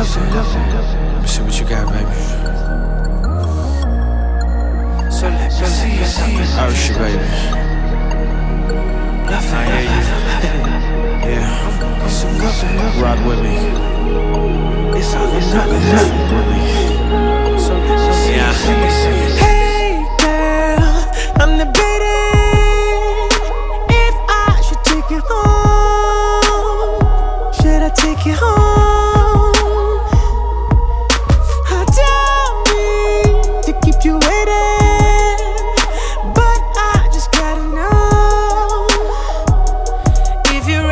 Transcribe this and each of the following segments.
Let me see what you got, baby. Ursha, baby. I hear you. Yeah. Ride with me. With me. Yeah. Hey girl, I'm debating if I should take you home. Should I take you home? I don't mean to keep you waiting, but I just gotta know if you're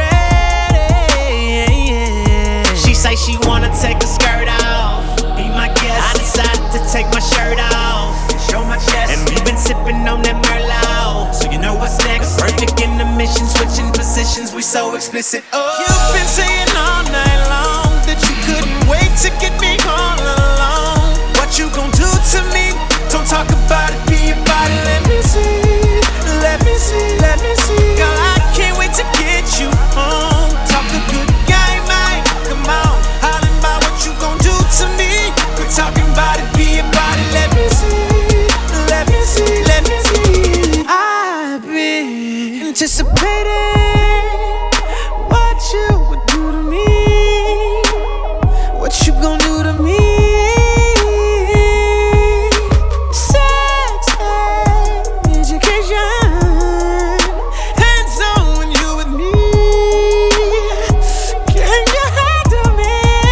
ready. She say she wanna take her skirt off. Be my guest. I decided to take my shirt off, show my chest, and we've been sipping on that Merlot. So you know what's next? Perfect in the mission, switching positions. We so explicit. Oh, You've been saying all night long that you couldn't wait to get me all alone. What you gon' do to me? Don't talk about it, be about it. Let me see, let me see, let me see. Girl, I can't wait to get you home. Talk a good game, man. Come on, hollering about what you gon' do to me. Quit talking about it, be about it. Let me see, let me see, let me see. I've been anticipating what you would do to me. What you gon' do to me? Sex, education, hands on when you with me. Can you handle me?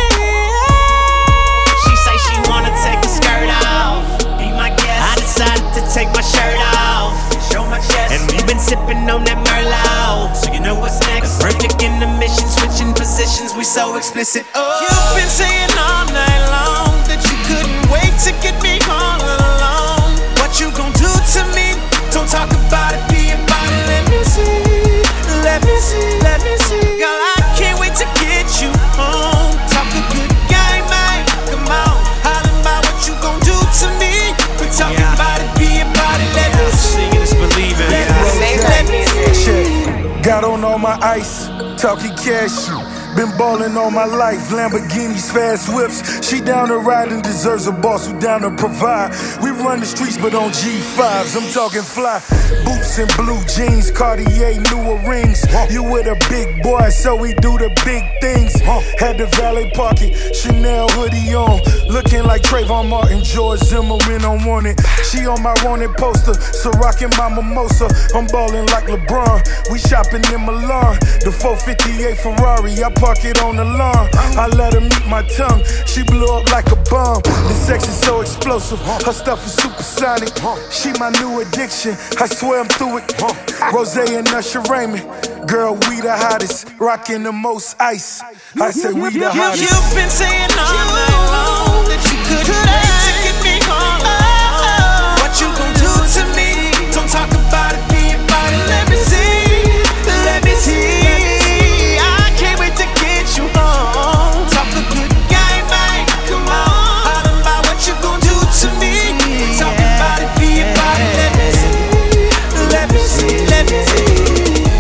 she say she wanna take her skirt off. Be my guest. I decided to take my shirt off, show my chest, and we've been sipping on that Merlot. So you know what's next? Perfect in the mission, switching positions. We so explicit. Oh, You've been saying all night long that you couldn't wait to get me all alone. What you gon' do to me? Don't talk about it, be about it. Let me see, let me see, let me see. Girl, I can't wait to get you home. Talk a good game, man. Come on, hollering about what you gon' do to me. Quit talking about it, be about it. Let me see, Seeing is believing. let me see. Got on all my ice, talking cash. Been ballin' all my life, Lamborghinis, fast whips. She down to ride and deserves a boss who down to provide. We run the streets, but on G5s. I'm talking fly, boots and blue jeans, Cartier newer rings. You with a big boy, so we do the big things. Had the valet park it, Chanel hoodie on, looking like Trayvon Martin, George Zimmerman on wanted. She on my wanted poster, so rockin' my mimosa. I'm ballin' like LeBron. We shopping in Milan, the 458 Ferrari. I park it on the lawn. I let her meet my tongue. She blew up like a bomb. The sex is so explosive. Her stuff is supersonic. She my new addiction. I swear I'm through it. Rose and Usher Raymond. Girl, we the hottest. Rockin' the most ice. I say we the hottest. You've been saying all night long that you couldn't wait to get me home. What you gon' do to me? Don't talk about it, be about it. Let me see, let me see. I can't wait to get you home. Talk a good game, man. Come on, hollering about what you gon' do to me. Talk about it, be about it. Let me see, let me see, let me see.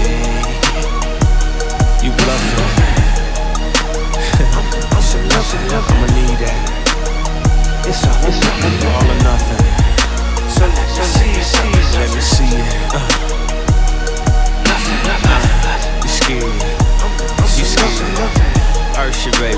You bluffing. I'ma need that. It's all or nothing. So let me see it. Let me see it. You scared? You scared? Ursha, baby.